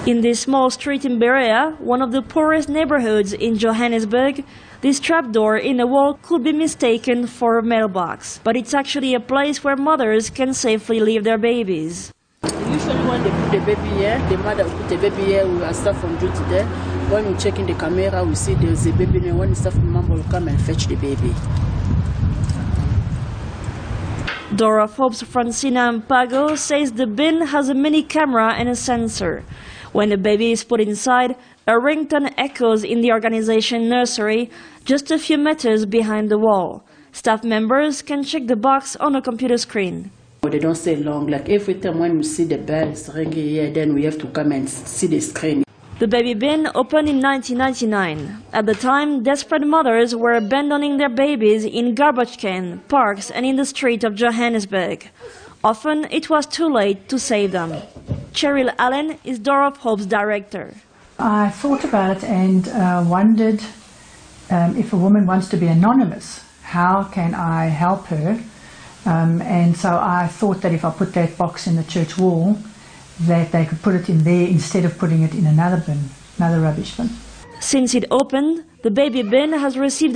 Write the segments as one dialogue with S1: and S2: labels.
S1: In this small street in Berea, one of the poorest neighborhoods in Johannesburg, this trapdoor in a wall could be mistaken for a mailbox. But it's actually a place where mothers can safely leave their babies.
S2: Usually when they put the baby here, the mother will put the baby here, we will start from duty there. When we check in the camera, we see there's a baby there. When the staff member will come and fetch the baby.
S1: Door of Hope's Francina Mpago says the bin has a mini camera and a sensor. When the baby is put inside, a ringtone echoes in the organization nursery just a few meters behind the wall. Staff members can check the box on a computer screen.
S2: They don't stay long. Like every time when we see the bells ringing here, then we have to come and see the screen.
S1: The baby bin opened in 1999. At the time, desperate mothers were abandoning their babies in garbage cans, parks and in the street of Johannesburg. Often, it was too late to save them. Cheryl Allen is Door of Hope's director.
S3: I thought about it and wondered if a woman wants to be anonymous, how can I help her? And so I thought that if I put that box in the church wall, that they could put it in there instead of putting it in another bin, another rubbish bin.
S1: Since it opened, the baby bin has received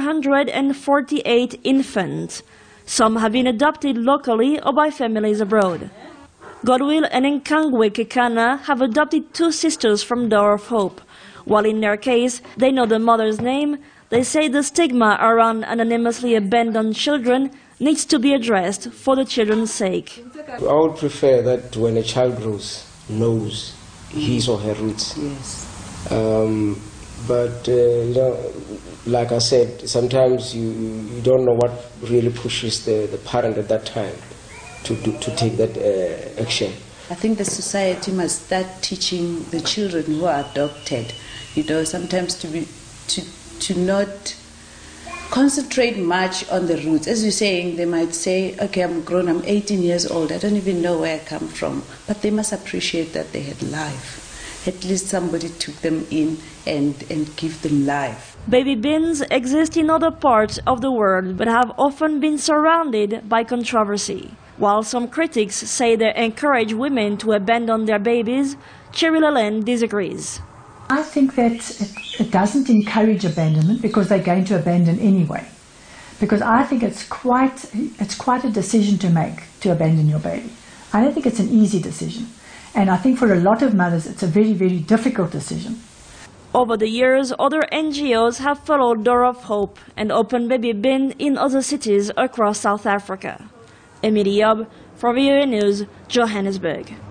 S1: 148 infants. Some have been adopted locally or by families abroad. Godwill and Nkangwe Kekana have adopted 2 sisters from Door of Hope. While in their case, they know the mother's name, they say the stigma around anonymously abandoned children needs to be addressed for the children's sake.
S4: I would prefer that when a child grows, knows his or her roots.
S2: Yes.
S4: But you know, like I said, sometimes you don't know what really pushes the parent at that time to take that action.
S2: I think the society must start teaching the children who are adopted, sometimes to not concentrate much on the roots. As you're saying, they might say, okay, I'm grown, I'm 18 years old, I don't even know where I come from. But they must appreciate that they had life. At least somebody took them in and give them life.
S1: Baby bins exist in other parts of the world, but have often been surrounded by controversy. While some critics say they encourage women to abandon their babies, Cheryl Allen disagrees.
S3: I think that it doesn't encourage abandonment because they're going to abandon anyway. Because I think it's quite a decision to make to abandon your baby. I don't think it's an easy decision. And I think for a lot of mothers it's a very, very difficult decision.
S1: Over the years, other NGOs have followed Door of Hope and opened baby bin in other cities across South Africa. Emily Yob for VOA News, Johannesburg.